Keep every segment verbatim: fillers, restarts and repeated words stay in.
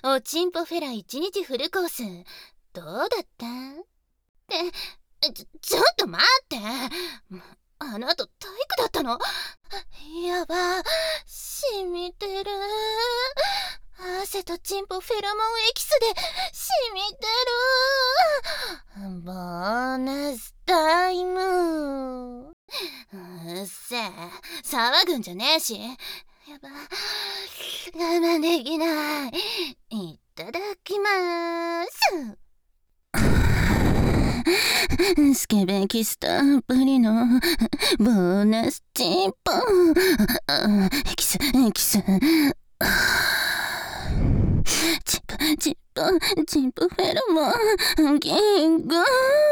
おちんぽフェラいちにちフルコースどうだった？ってちょちょっと待って、あの後体育だったの？やば、染みてる。汗とチンポフェロモンエキスで染みてる。ボーナスタイム。うっせえ、騒ぐんじゃねえし。やば、我慢できない。いただきまーす。スケベキスたっぷりのボーナスチンポエキスエキスチンポチンポチンポフェロモン銀河、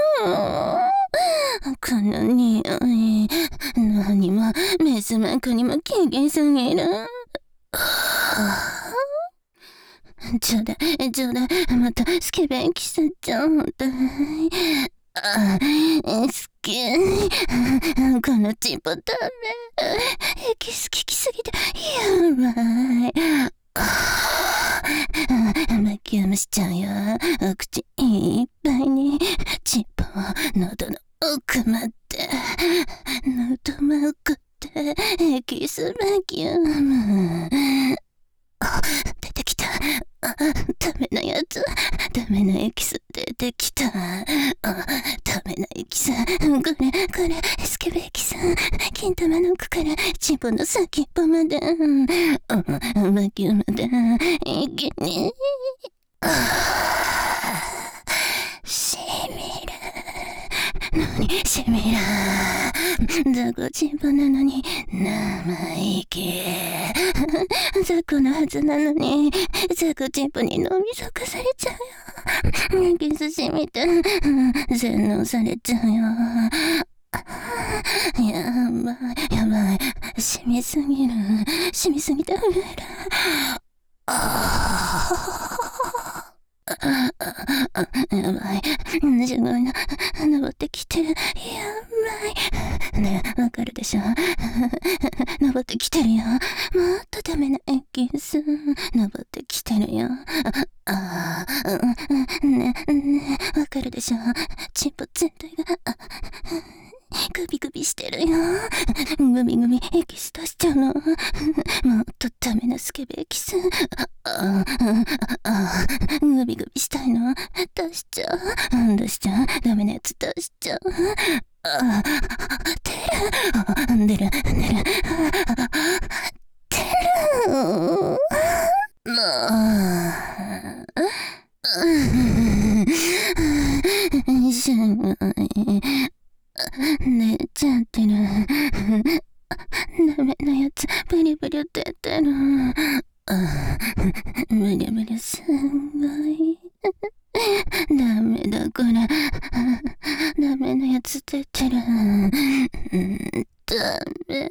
この匂い何もメスマンコにも軽減すぎる。ちょうだいちょうだい、またスケベキスちょうだい。あ、好き。このチンポダメ。エキス効きすぎてやばい。バキュームしちゃうよ。お口いっぱいにチンポを喉の奥まで、喉の奥でエキスバキューム。出てきた。ダメなやつ。ダメなエキス出てきた。ダメなエキス。これこれスケベエキス。金玉の奥からチンポの先っぽまで、バキュームで一気にしみる。何しみる。雑魚チンポなのに生意気。雑魚のはずなのに雑魚チンポに脳みそかされちゃうよ。キスしみて洗脳されちゃうよ。やばいやばい、しみすぎる、しみすぎて震える。やばい、すごいな、登ってきてる。やばいねえ、わかるでしょ。登ってきてるよ。もっとダメなエキス登ってきてるよ。ああ、ねえねえ、わかるでしょ。チンポ全体がグビグビしてるよ。グビグビエキス出しちゃうの。もっとダメなスケベエキス。ああ、グビグビしたいの。出しちゃう。出しちゃう。ダメなやつ出しちゃう。あ、出る。出る。出る。出る。もう。しんどい。寝ちゃってる。ダメなやつブリブリ出てる。ブリブリすごい。ダメだこれ。ダメなやつ出てる。ダメ。